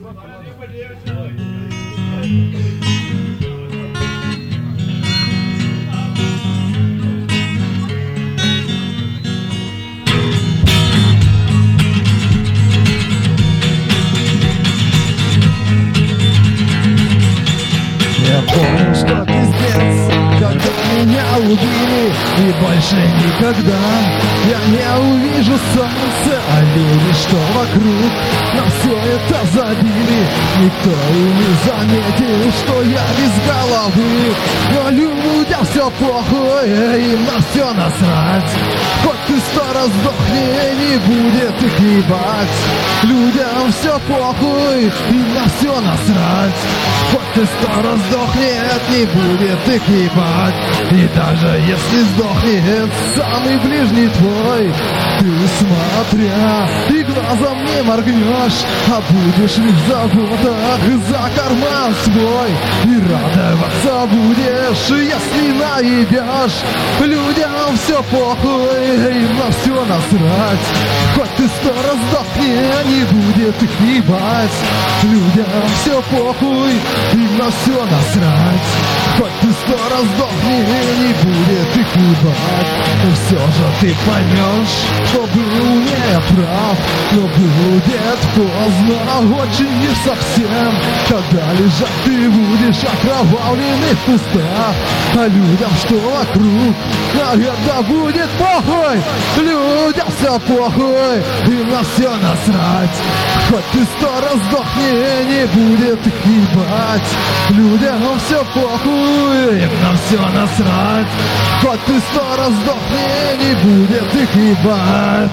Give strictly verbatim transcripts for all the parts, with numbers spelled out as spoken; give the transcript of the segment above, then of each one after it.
Я помню, что пиздец, когда меня убили, и больше никогда я не увижу солнце, а люди, что вокруг, на все это забили. Никто и не заметил, что я без головы, но людям все похуй, им на все насрать. Хоть ты сто раз сдохни, не будет их ебать. Людям все похуй, им на все насрать. Хоть ты сто раз сдохнет, не будет их ебать. И даже если сдохнет самый ближний твой, ты смотря и глазом не моргнешь, а будешь лишь в заботах за карман свой. И радоваться будешь, если наебешь. Людям все похуй, им на все насрать. Хоть ты сто раз сдохни, не будет их ебать. Людям все похуй, им на все насрать. Хоть ты сто раз сдохни, не будет их ебать. Но все же ты поймешь, что был не прав. Но будет поздно, очень не совсем. Когда лежать ты будешь окровавленный в кустах. А людям, что вокруг, наверное, будет похуй. Людям все похуй, им на все насрать. Хоть ты сто раз сдохни, не будет их ебать. Людям все похуй, им на все насрать. Хоть ты сто раз сдохни, не будет их ебать.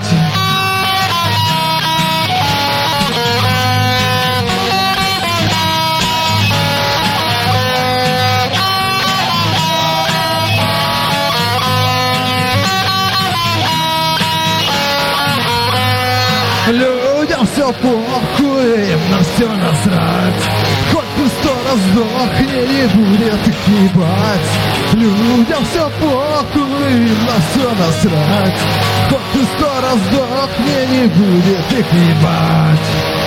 Людям все похуй, им на все насрать. Хоть ты сто раз сдохни, не будет их ебать. Людям все похуй, им на все насрать. Хоть ты сто раз сдохни, не будет их ебать.